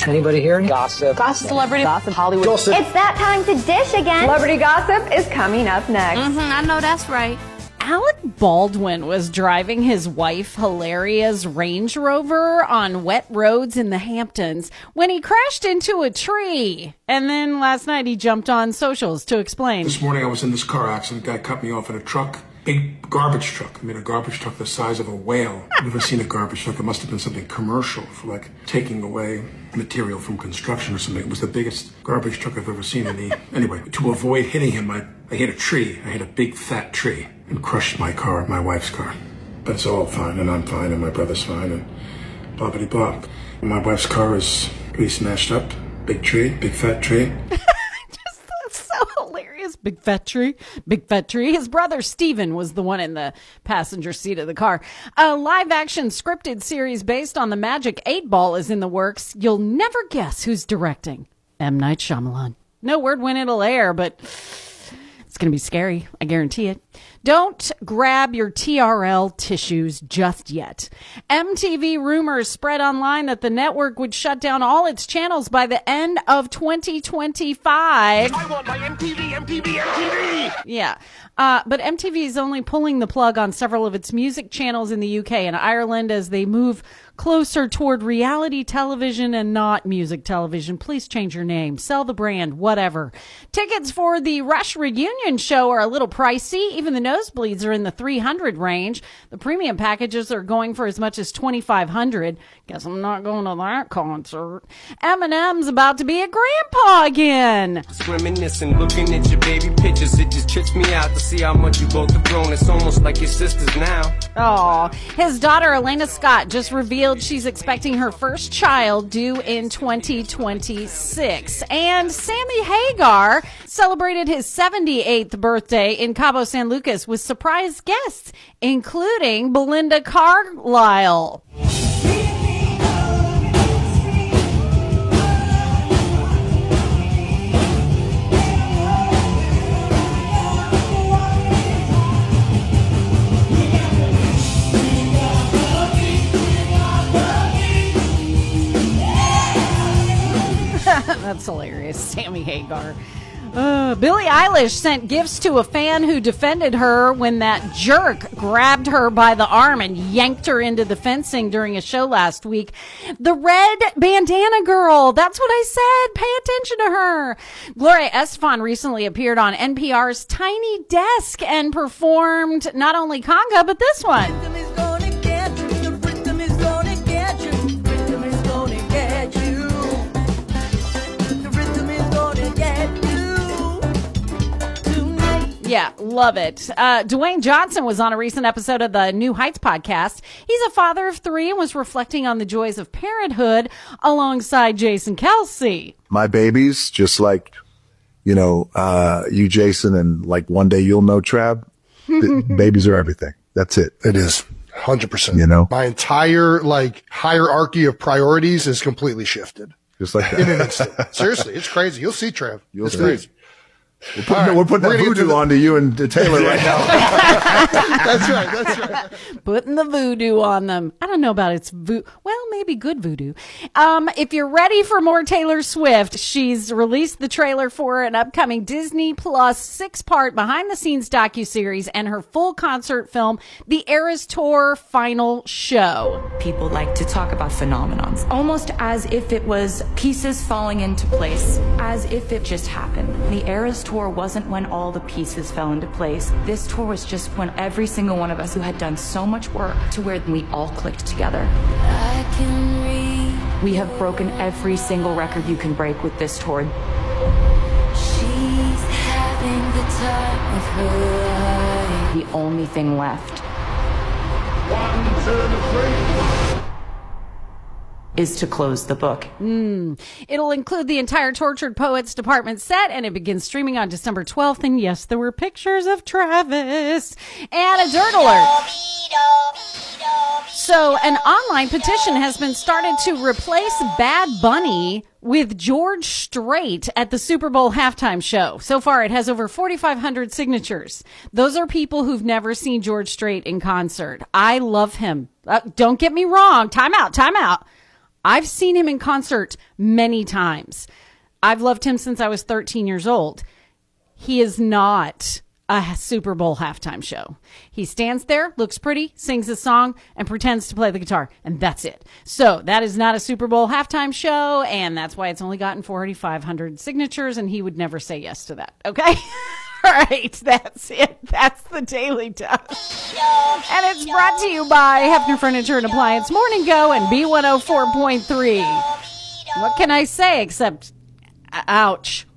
Anybody hear any gossip? Gossip. Celebrity gossip. Hollywood gossip. It's that time to dish again. Celebrity gossip is coming up next. I know that's right. Alec Baldwin was driving his wife Hilaria's Range Rover on wet roads in the Hamptons when he crashed into a tree. And then last night he jumped on socials to explain. This morning I was in this car accident. A guy cut me off in a truck. Big garbage truck. I mean, a garbage truck the size of a whale. I've never seen a garbage truck. It must have been something commercial for, like, taking away material from construction or something. It was the biggest garbage truck I've ever seen. Anyway, to avoid hitting him, I hit a tree. I hit a big, fat tree and crushed my car, my wife's car. But it's all fine, and I'm fine, and my brother's fine, and bobbity-bob. My wife's car is pretty smashed up. Big tree, big, fat tree. So hilarious. Big fat tree. Big fat tree. His brother Steven was the one in the passenger seat of the car. A live action scripted series based on the Magic 8 Ball is in the works. You'll never guess who's directing. M. Night Shyamalan. No word when it'll air, but it's going to be scary. I guarantee it. Don't grab your TRL tissues just yet. MTV rumors spread online that the network would shut down all its channels by the end of 2025. I want my MTV! Yeah. But MTV is only pulling the plug on several of its music channels in the UK and Ireland as they move closer toward reality television and not music television. Please change your name. Sell the brand. Whatever. Tickets for the Rush reunion show are a little pricey. Even the nosebleeds are in the $300 range. The premium packages are going for as much as $2,500. Guess I'm not going to that concert. Eminem's about to be a grandpa again. Reminiscing, looking at your baby pictures, it just trips me out to see how much you both have grown. It's almost like your sisters now. Oh, his daughter Elena Scott just revealed she's expecting her first child due in 2026. And Sammy Hagar celebrated his 78th birthday in Cabo San Lucas with surprise guests, including Belinda Carlisle. That's hilarious. Sammy Hagar. Billie Eilish sent gifts to a fan who defended her when that jerk grabbed her by the arm and yanked her into the fencing during a show last week. The red bandana girl. That's what I said. Pay attention to her. Gloria Estefan recently appeared on NPR's Tiny Desk and performed not only conga, but this one. Yeah, love it. Dwayne Johnson was on a recent episode of the New Heights podcast. He's a father of 3 and was reflecting on the joys of parenthood alongside Jason Kelce. My babies, just like, you, Jason, and like one day you'll know Trav. Babies are everything. That's it. It is. 100%. My entire hierarchy of priorities is completely shifted. Just like that. In an instant. Seriously, it's crazy. You'll see, Trav. It's crazy. We're putting that voodoo onto you and Taylor right now. That's right. Putting the voodoo on them. I don't know about its maybe good voodoo. If you're ready for more Taylor Swift, she's released the trailer for an upcoming Disney Plus 6-part behind-the-scenes docuseries and her full concert film, The Eras Tour Final Show. People like to talk about phenomenons, almost as if it was pieces falling into place, as if it just happened. The Eras Tour wasn't when all the pieces fell into place. This tour was just when every single one of us who had done so much work to where we all clicked together. We have broken every single record you can break with this tour. She's having the time of her life. The only thing left is to close the book. It'll include the entire Tortured Poets department set, and it begins streaming on December 12th. And yes, there were pictures of Travis. And a dirt alert. So an online petition has been started to replace Bad Bunny with George Strait at the Super Bowl halftime show. So far, it has over 4,500 signatures. Those are people who've never seen George Strait in concert. I love him. Don't get me wrong. Time out. I've seen him in concert many times. I've loved him since I was 13 years old. He is not a Super Bowl halftime show. He stands there, looks pretty, sings a song, and pretends to play the guitar, and that's it. So that is not a Super Bowl halftime show, and that's why it's only gotten 4,500 signatures, and he would never say yes to that. Okay? All right, that's it. That's the Daily Dose. And it's brought to you by Hefner Furniture and Appliance, Morning Go, and B104.3. What can I say except, ouch.